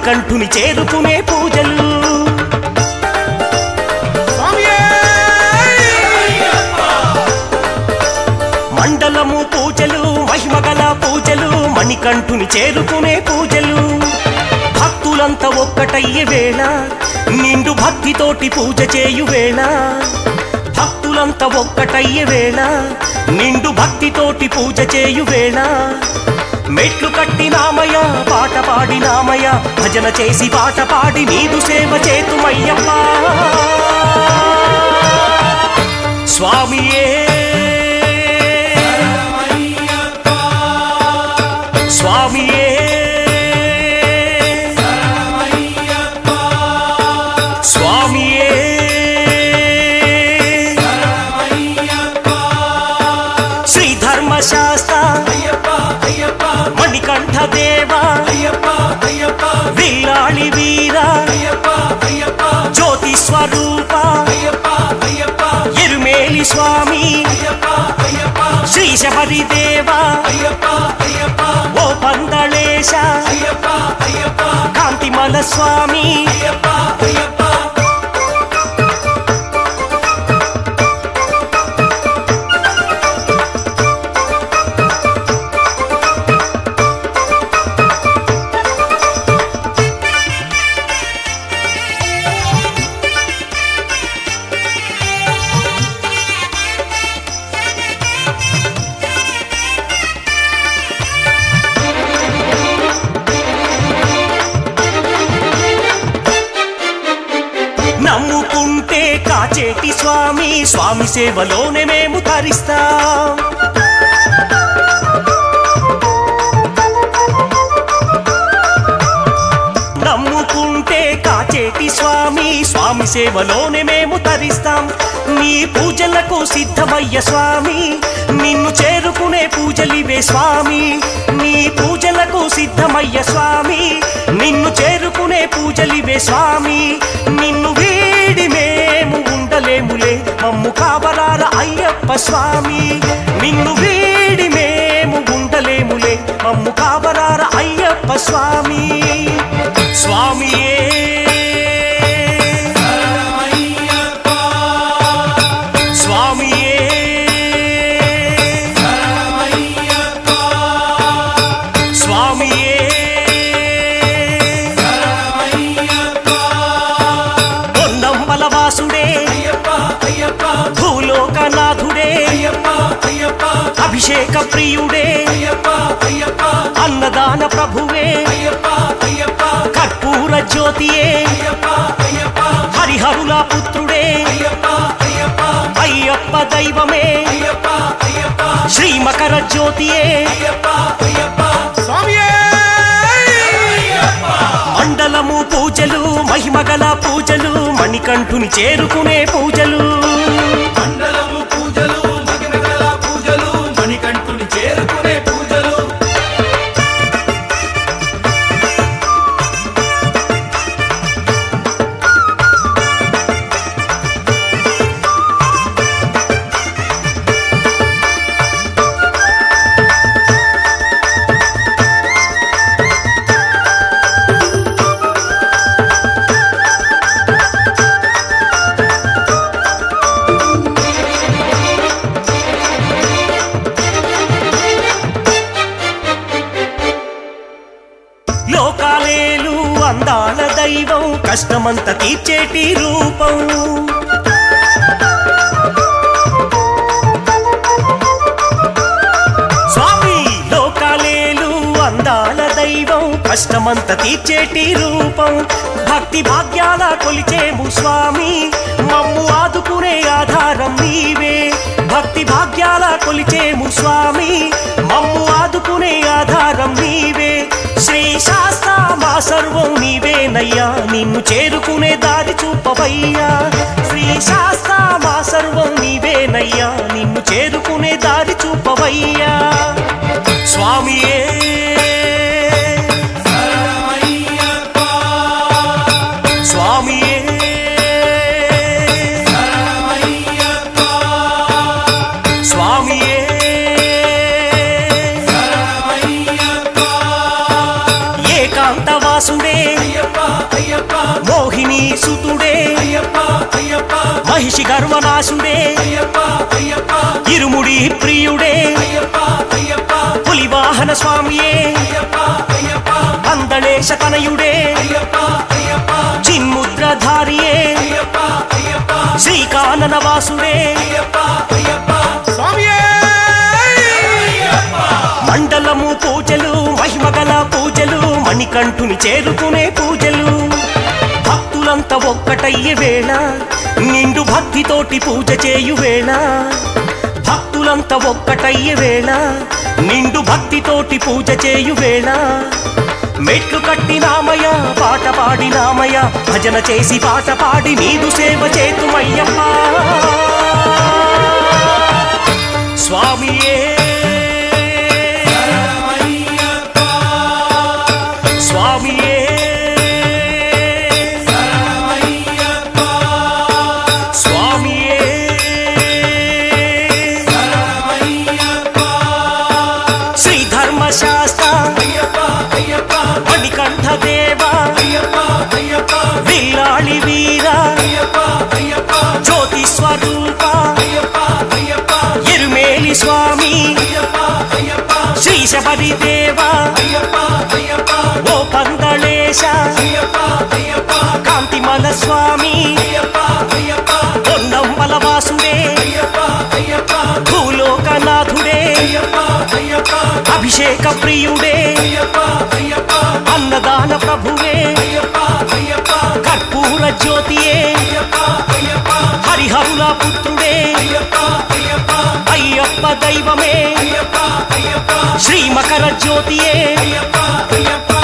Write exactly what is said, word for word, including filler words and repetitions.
మణికంఠుని చేరుకునే పూజలు మండలము పూజలు మహిమగల పూజలు మణికంఠుని చేరుకునే పూజలు భక్తులంతా ఒక్కటయ్యే వేళ నిండు భక్తితోటి పూజ చేయు వేళ భక్తులంతా ఒక్కటయ్యే వేళ నిండు భక్తితోటి పూజ చేయు వేళ మెట్లు కట్టినామయ పాట పాడినామయ భజన చేసి పాట పాడి నీదు సేవ చేతుమయ్యప్ప స్వామియే స్వామియే స్వామియే శ్రీ ధర్మశాస్త్ర మణికంఠ దేవా విల్లాళి వీర జ్యోతి స్వరూప ఎరుమేలి స్వామి శ్రీ శబరి దేవా ఓ పందళేశ కాంతిమల స్వామి నమ్ముకుంటే కాచేటి స్వామి స్వామి సేవలోనే మేము తరిస్తాం నమ్ముకుంటే కాచేటి స్వామి స్వామి సేవలోనే మేము తరిస్తాం నీ పూజలకు సిద్ధమయ్య స్వామి నిన్ను చేరుకునే పూజలివే స్వామి నీ పూజలకు సిద్ధమయ్య స్వామి నిన్ను చేరుకునే పూజలివే స్వామి నిన్ను వీడి మేము ఉండలేములే మమ్ము కావరాల అయ్యప్ప స్వామి నిన్ను వీడి మేము ఉండలేములే మమ్ము కావరాల అయ్యప్ప స్వామి స్వామియే స్వామియే స్వామియే పొన్నంబలవాసుడే భూలోకనాథుడే అభిషేక ప్రియుడే అన్నదాన ప్రభువే కర్పూర జ్యోతియే హరిహరుల పుత్రుడే అయ్యప్ప దైవమే శ్రీ మకర జ్యోతియే మండలము పూజలు మహిమగల పూజలు మణికంఠుని చేరుకునే పూజలు మండలము పూజలు మహిమగల పూజలు మణికంఠుని చేరుకునే పూజలు లోకాలేలు అందాల దైవం కష్టమంత తీర్చేటి రూపం స్వామి లోకాలేలు అందాల దైవం కష్టమంత తీర్చేటి రూపం భక్తి భాగ్యాల కొలిచేము స్వామి మమ్ము ఆదుకునే ఆధారం నీవే భక్తి భాగ్యాల కొలిచేము స్వామి మమ్ము ఆదుకునే ఆధారం నీవే శ్రీ శాస్త్ర మా సర్వం నీవేనయ్యా నిన్ను చేరుకునే దారి చూపవయ్యా శ్రీ శాస్త్ర మా సర్వం నీవేనయ్యా నిన్ను చేరుకునే దారి చూపవయ్యా స్వామియే స్వామియే స్వామియే ఏకాంతవాసుడే సర్వనాశుడే అయ్యప్ప అయ్యప్ప ఇరుముడి ప్రియుడే అయ్యప్ప అయ్యప్ప పులివాహన స్వామియే అయ్యప్ప అయ్యప్ప అందళేశ తనయుడే అయ్యప్ప అయ్యప్ప చిన్ముద్రధారియే అయ్యప్ప అయ్యప్ప శ్రీకానన వాసుడే అయ్యప్ప అయ్యప్ప మండలము పూజలు మహిమగల పూజలు మణికంఠుని చేరుకునే పూజలు భక్తులంతా ఒక్కటయ్యే వేళ నిండు భక్తితోటి పూజ చేయు వేళ భక్తులంతా ఒక్కటయ్యే వేళ నిండు భక్తితోటి పూజ చేయు వేళ మెట్లు కట్టినామయ పాట పాడినామయ భజన చేసి పాట పాడి నీదు సేవ చేతుమయ్యప్ప స్వామియే స్వామియే స్వామియే శ్రీ ధర్మశాస్త్ర మణికంఠ దేవ విల్లాళి వీర జ్యోతి స్వరూప ఎరుమేలి స్వామి శ్రీ శబరి దేవ ఓ పందళేశ కాంతిమల స్వామి పొన్నమ్మల వాసుడే భూలోకనాథుడే అభిషేక ప్రియుడే అన్నదాన ప్రభువే కర్పూర జ్యోతియే హరిహరుల పుత్రుడే అయ్యప్ప దైవమే శ్రీ మకర జ్యోతియే అయ్యప్ప